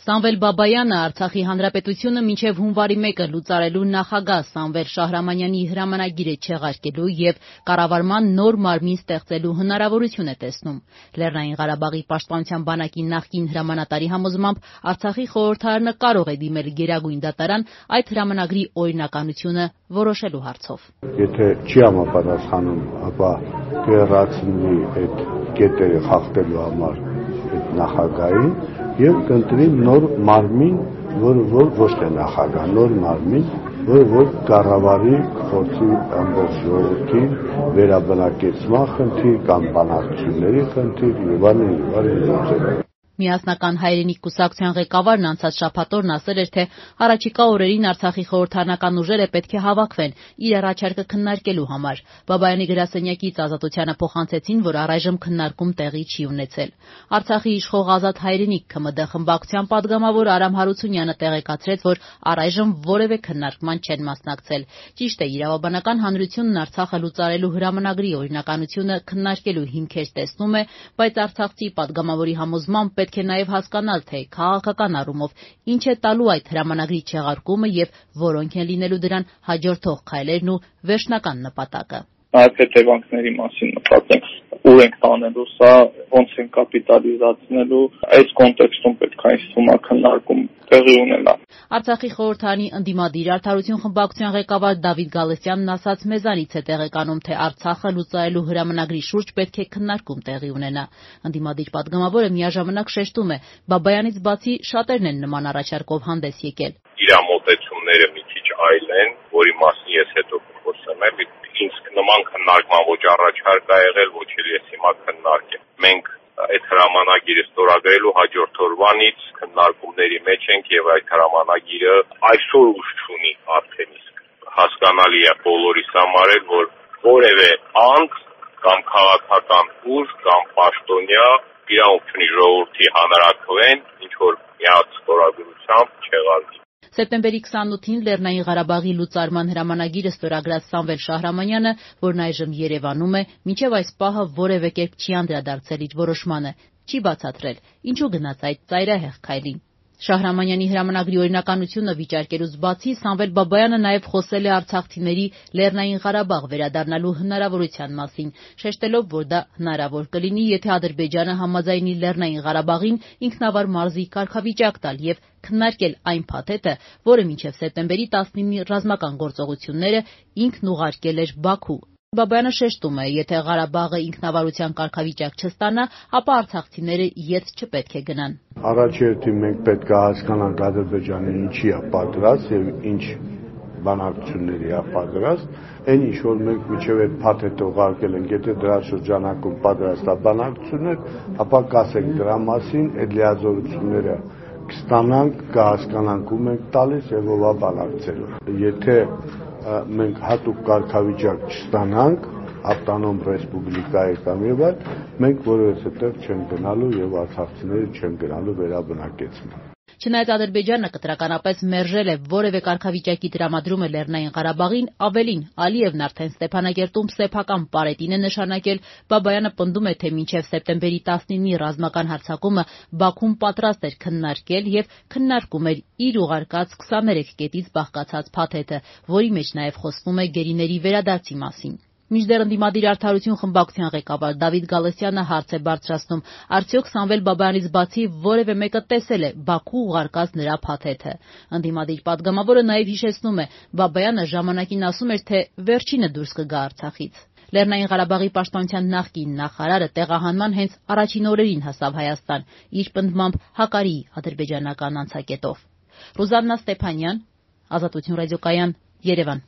Սամվել Բաբայանը Արցախի Հանրապետությունը մինչև հունվարի 1-ը լուծարելու նախագահ Սամվել Շահրամանյանի հրամանագիրը չեղարկելու եւ կառավարման նոր մարմին ստեղծելու հնարավորություն է տեսնում։ Լեռնային Ղարաբաղի պաշտպանության բանակի նախկին հրամանատարի համոզմամբ Արցախի խորհրդարանը կարող է դիմել Գերագույն դատարան այդ հրամանագրի օրինականությունը որոշելու հարցով։ Եթե չի համապատասխանում, ապա կհեռացնի այդ կետերը խախտելու համար այդ նախագահին եւ կընտրի նոր մարմին, որը ոչ թե նախագահ, նոր մարմին, որ կառավարի գործի ամբողջ ժողովրդին վերաբնակեցման խնդիր կամ բանակցությունների խնդիր եւ այլն։ Միասնական հայրենիք կուսակցության ղեկավարն անցած շաբաթօրն ասել էր, թե առաջիկա օրերին Արցախի խորհրդարանական ուժերը պետք է հավաքվեն իր առաջարկը քննարկելու համար։ Բաբայանի գրասենյակից Ազատությանը փոխանցեցին, որ առայժմ քննարկում տեղի չի ունեցել։ Արցախի իշխող Ազատ հայրենիք ՔՄԴ խմբակցության падգամավոր Արամ Հարությունյանը տեղեկացրեց, որ առայժմ որևէ քննարկման չեն մասնակցել։ Ճիշտ է, իրավաբանական հանրությունն Արցախը լուծարելու հրամանագրի օրինականությունը քննարկելու հիմքեր տեսնում է, բայց արցախցի падգամավորի համոզմամբ պետք է նաև հասկանալ, թե քաղաքական առումով ինչ է տալու այդ հրամանագրի չեղարկումը եւ որոնք են լինելու դրան հաջորդող քայլերն ու վերջնական նպատակը։ Նաև հետևանքների մասին մտածենք, ուր ենք տանելու սա, ոնց են կապիտալիզացնելու, այս կոնտեքստում պետք է ինձ թվում է քննարկում տեղի ունենա։ Արցախի խորհրդարանի ընդդիմադիր Արդարություն խմբակցության ղեկավար Դավիթ Գալստյանն ասաց մեզանից է տեղեկանում, թե Արցախը լուծարելու հրամանագրի շուրջ պետք է քննարկում տեղի ունենա։ Ընդդիմադիր падգամավորը միաժամանակ շեշտում է, Բաբայանից բացի շատերն են նման առաջարկով հանդես եկել։ Իրամոտեցումները մի քիչ այլ են, որի մասին ես հետո կխոսեմ, ինձ նման քննարկման ոչ առաջարկ ա եղել, ոչ էլ ես հիմա քննարկեմ։ Մենք այդ հրամանագիրը ստորագրելու հաջորդ օրվանից քննարկումների մեջ ենք եւ այդ հրամանագիրը այսօր ուժ չունի արդեն իսկ։ Հասկանալի է բոլորիս համար, որ որևէ անձ կամ քաղաքական ուժ կամ պաշտոնյա իրավունք չունի ժողովրդի հանրաքվեն ինչ որ միած ստորագրությամբ չեղարկի։ Սեպտեմբերի 28-ին Լեռնային Ղարաբաղի լուծարման հրամանագիրը ստորագրած Սամվել Շահրամանյանը, որն այժմ Երևանում է, մինչև այս պահը որևէ կերպ չի անդրադարձել իր որոշմանը, չի բացատրել, ինչու գնաց այդ ծայրահեղ քայլին։ Շահրամանյանի հրամանագրի օրինականությունը վիճարկելուց բացի Սամվել Բաբայանը նաև խոսել է արցախցիների Լեռնային Ղարաբաղ վերադառնալու հնարավորության մասին, շեշտելով, որ դա հնարավոր կլինի, եթե Ադրբեջանը համաձայնի Լեռնային Ղարաբաղին ինքնավար մարզի կարգավիճակ տալ եւ քննարկել այն փաթեթը, որը մինչև սեպտեմբերի 19-ի ռազմական գործողությունները ինքն ուղարկել էր Բաքու։ Բաբայանը շեշտում է, եթե Ղարաբաղը ինքնավարության կարգավիճակ չստանա, ապա արցախցիները ետ չպետք է գնան։ Առաջերտին մենք պետք է հասկանանք Ադրբեջանը ինչի է պատրաստ եւ ինչ բանակցությունների է պատրաստ, այն ինչ որ մենք միջև այդ փաթեթը ուղարկել ենք, եթե դրա շրջանակում պատրաստ է բանակցություններ, ապա կասենք դրա մասին, այդ լիազորությունները կստանանք, կհասկանանք ում ենք տալիս եւ ով է բանակցելու։ Եթե մենք հատուկ կարգավիճակ չստանանք ավտոնոմ ռեսպուբլիկայի կամ եւ այլ, մենք որևէ տեղ չենք գնալու եւ արցախցիները չեն գնալու վերաբնակեցման։ Չնայած Ադրբեջանը կտրականապես մերժել է որևէ կարգավիճակի տրամադրումը Լեռնային Ղարաբաղին, ավելին Ալիևն արդեն Ստեփանագերտում սեփական պարետին է նշանակել, Բաբայանը պնդում է, թե մինչև սեպտեմբերի 19-ի ռազմական հարձակումը Բաքուն պատրաստ էր քննարկել եւ քննարկում էր իր ուղարկած 23 կետից բաղկացած փաթեթը, որի մեջ նաեւ խոսվում է գերիների վերադարձի մասին։ Մինչդեռ ընդդիմադիր Արդարություն խմբակցության ղեկավար Դավիթ Գալստյանը հարց է բարձրացնում, արդյոք Սամվել Բաբայանից բացի որևէ մեկը տեսել է Բաքու ուղարկած նրա փաթեթը։ Ընդդիմադիր падգամավորը նաև հիշեցնում է, Բաբայանը ժամանակին ասում էր, թե վերջինը դուրս կգա Արցախից։ Լեռնային Ղարաբաղի պաշտպանության նախկին նախարարը տեղահանման հենց առաջին օրերին հասավ Հայաստան, իր պնդմամբ հակարի ադրբեջանական անցակետով։ Ռուզաննա Ստեփանյան, Ազատություն ռադիոկայան, Երևան։